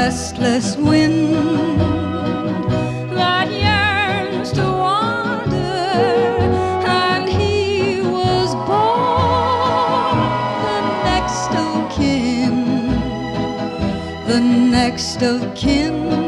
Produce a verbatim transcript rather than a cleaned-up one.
restless wind that yearns to wander, and he was born the next of kin, the next of kin.